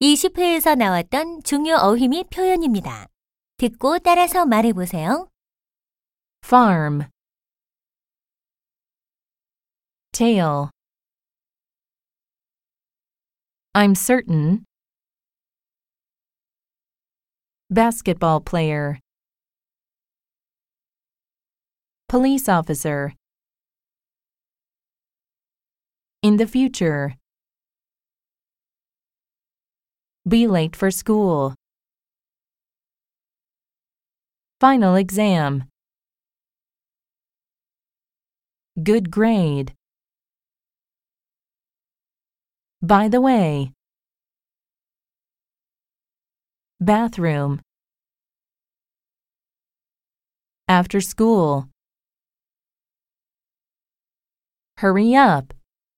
20회에서 나왔던 중요 어휘 및 표현입니다. 듣고 따라서 말해보세요. farm, tail. I'm certain. Basketball player, police officer. In the future. Be late for school. Final exam. Good grade. By the way. Bathroom. After school. Hurry up.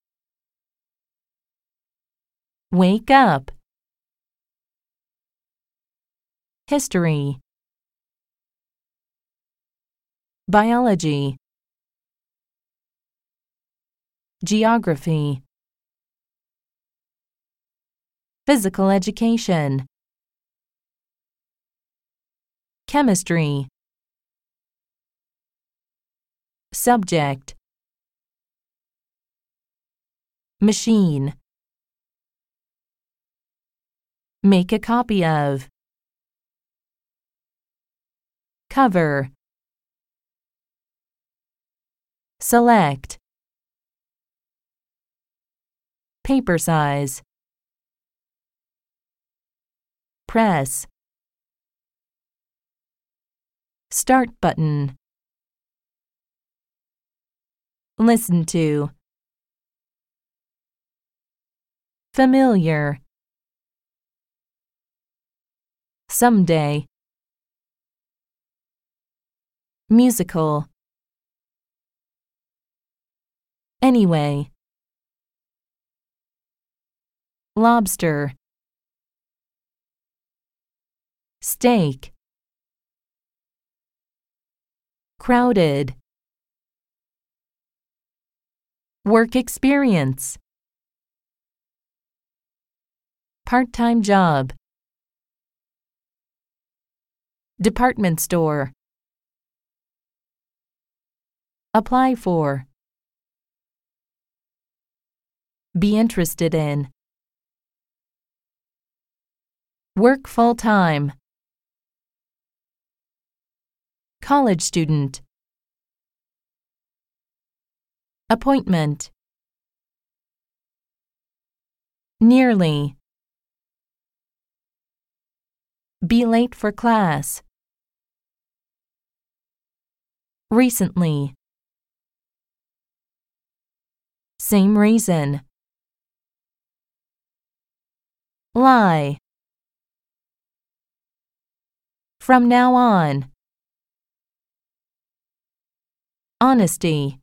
Wake up. History. Biology. Geography. Physical education. Chemistry. Subject. Machine. Make a copy of. Cover. Select. Paper size. Press. Start button. Listen to. Familiar. Someday. Musical. Anyway. Lobster. Steak. Crowded. Work experience. Part-time job. Department store. Apply for. Be interested in. Work full-time. College student. Appointment. Nearly. Be late for class. Recently. Same reason. Lie. From now on. Honesty.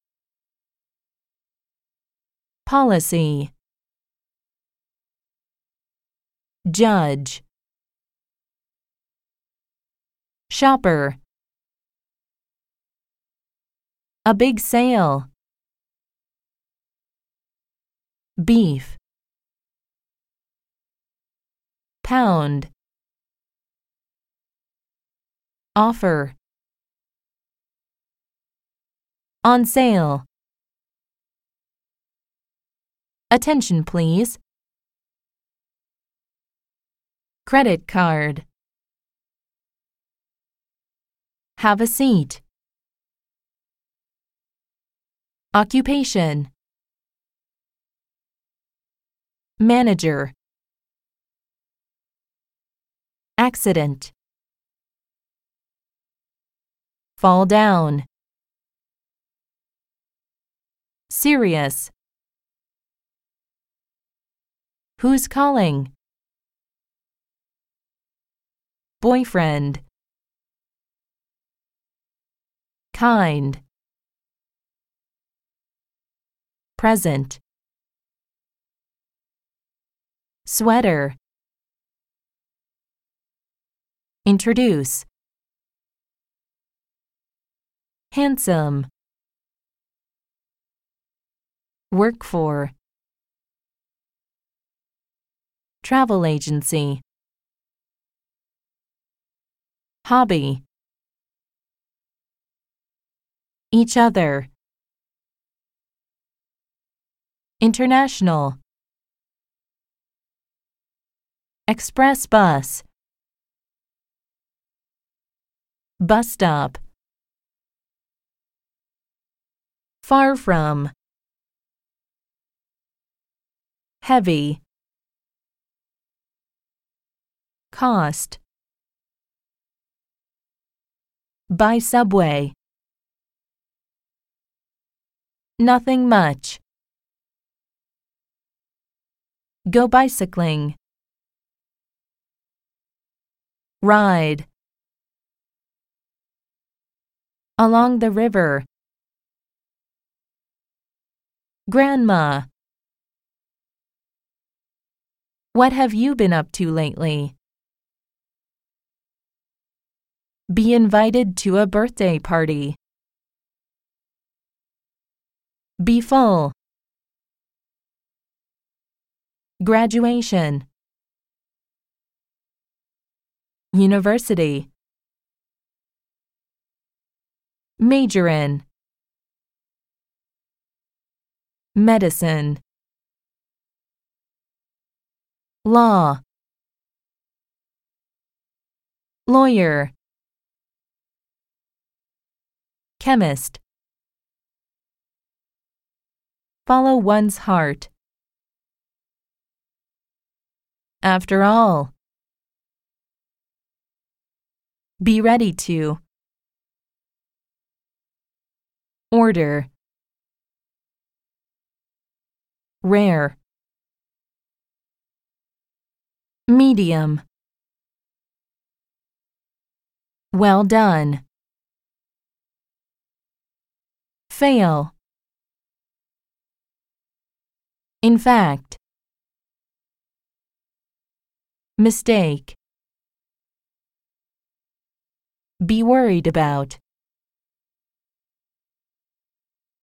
Policy. Judge. Shopper. A big sale. Beef. Pound. Offer. On sale. Attention, please. Credit card. Have a seat. Occupation. Manager. Accident. Fall down. Serious. Who's calling? Boyfriend. Kind. Present. Sweater. Introduce. Handsome. Work for. travel agency. Hobby. Each other. International. Express bus. Bus stop. Far from. Heavy. Cost. By subway. Nothing much. Go bicycling. Ride. Along the river. Grandma. What have you been up to lately? Be invited to a birthday party. Be full. Graduation. University. Major in. Medicine. Law. Lawyer. Chemist. Follow one's heart. After all. Be ready to. Order. Rare. Medium. Well done. Fail. In fact. Mistake. Be worried about.